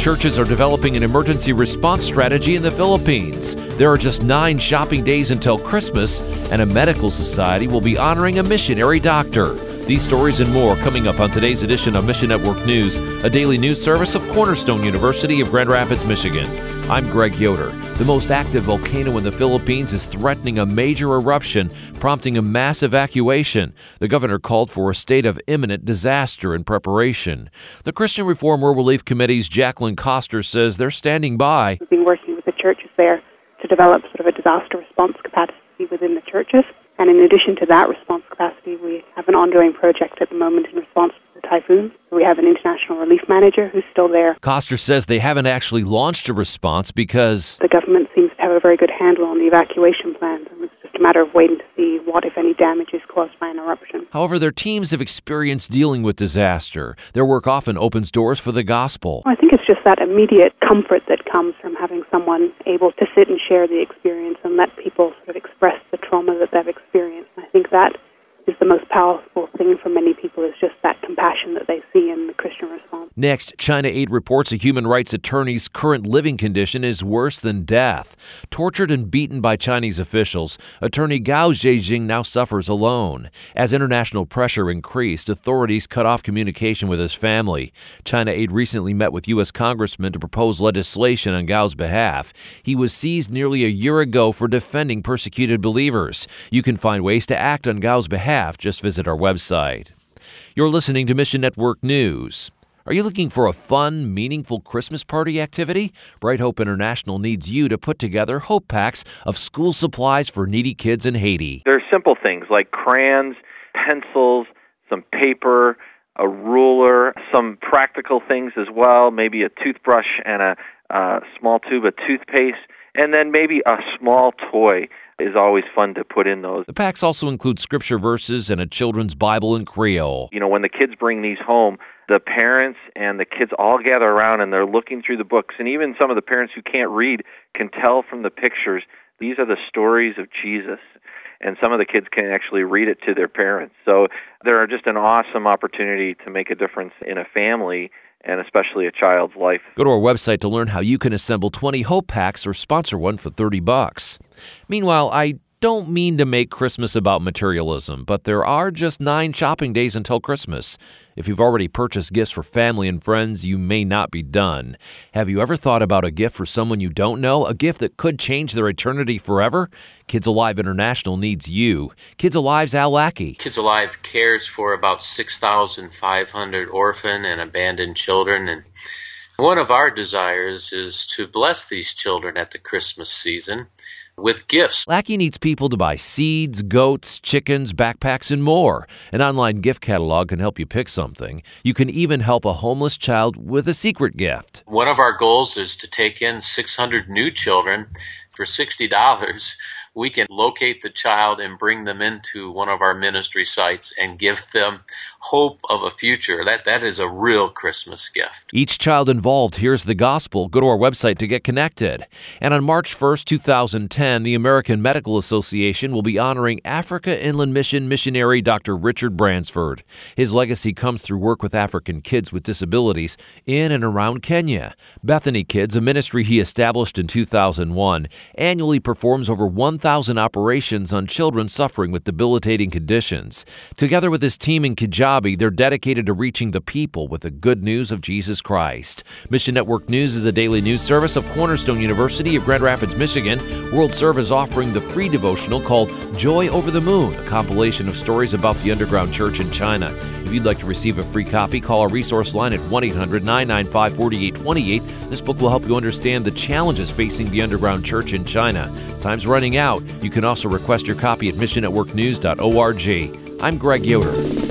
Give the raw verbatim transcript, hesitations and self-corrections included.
churches are developing an emergency response strategy in the Philippines. There are just nine shopping days until Christmas, and a medical society will be honoring a missionary doctor. These stories and more coming up on today's edition of Mission Network News, a daily news service of Cornerstone University of Grand Rapids, Michigan. I'm Greg Yoder. The most active volcano in the Philippines is threatening a major eruption, prompting a mass evacuation. The governor called for a state of imminent disaster in preparation. The Christian Reform World Relief Committee's Jacqueline Koster says they're standing by. We've been working with the churches there to develop sort of a disaster response capacity within the churches. And in addition to that response capacity, we have an ongoing project at the moment in response to the typhoon. We have an international relief manager who's still there. Koster says they haven't actually launched a response because the government seems to have a very good handle on the evacuation plans, and it's just a matter of waiting to see what, if any, damage is caused by an eruption. However, their teams have experience dealing with disaster. Their work often opens doors for the gospel. I think it's just that immediate comfort that comes from having someone able to sit and share the experience and let people sort of express the trauma that they've experienced. I think that is the most powerful thing for many people, is just that compassion that they see in the Christian response. Next, China Aid reports a human rights attorney's current living condition is worse than death. Tortured and beaten by Chinese officials, attorney Gao Zheijing now suffers alone. As international pressure increased, authorities cut off communication with his family. China Aid recently met with U S congressmen to propose legislation on Gao's behalf. He was seized nearly a year ago for defending persecuted believers. You can find ways to act on Gao's behalf. Just visit our website. You're listening to Mission Network News. Are you looking for a fun, meaningful Christmas party activity? Bright Hope International needs you to put together Hope Packs of school supplies for needy kids in Haiti. There are simple things like crayons, pencils, some paper, a ruler, some practical things as well, maybe a toothbrush and a uh, small tube of toothpaste, and then maybe a small toy is always fun to put in those. The packs also include scripture verses and a children's Bible in Creole. You know, when the kids bring these home, the parents and the kids all gather around and they're looking through the books, and even some of the parents who can't read can tell from the pictures these are the stories of Jesus. And some of the kids can actually read it to their parents. So they're just an awesome opportunity to make a difference in a family, and especially a child's life. Go to our website to learn how you can assemble twenty Hope Packs or sponsor one for thirty bucks. Meanwhile, I don't mean to make Christmas about materialism, but there are just nine shopping days until Christmas. If you've already purchased gifts for family and friends, you may not be done. Have you ever thought about a gift for someone you don't know? A gift that could change their eternity forever? Kids Alive International needs you. Kids Alive's Al Lackey. Kids Alive cares for about six thousand five hundred orphan and abandoned children, and one of our desires is to bless these children at the Christmas season with gifts. Lackey needs people to buy seeds, goats, chickens, backpacks, and more. An online gift catalog can help you pick something. You can even help a homeless child with a secret gift. One of our goals is to take in six hundred new children. For sixty dollars, we can locate the child and bring them into one of our ministry sites and give them hope of a future. That that is a real Christmas gift. Each child involved hears the gospel. Go to our website to get connected. And on March first, two thousand ten, the American Medical Association will be honoring Africa Inland Mission missionary Doctor Richard Bransford. His legacy comes through work with African kids with disabilities in and around Kenya. Bethany Kids, a ministry he established in two thousand one, annually performs over one thousand operations on children suffering with debilitating conditions. Together with his team in Kijabe, they're dedicated to reaching the people with the good news of Jesus Christ. Mission Network News is a daily news service of Cornerstone University of Grand Rapids, Michigan. World Serve is offering the free devotional called Joy Over the Moon, a compilation of stories about the underground church in China. If you'd like to receive a free copy, call our resource line at one eight hundred nine nine five four eight two eight. This book will help you understand the challenges facing the underground church in China. Time's running out. You can also request your copy at mission network news dot org. I'm Greg Yoder.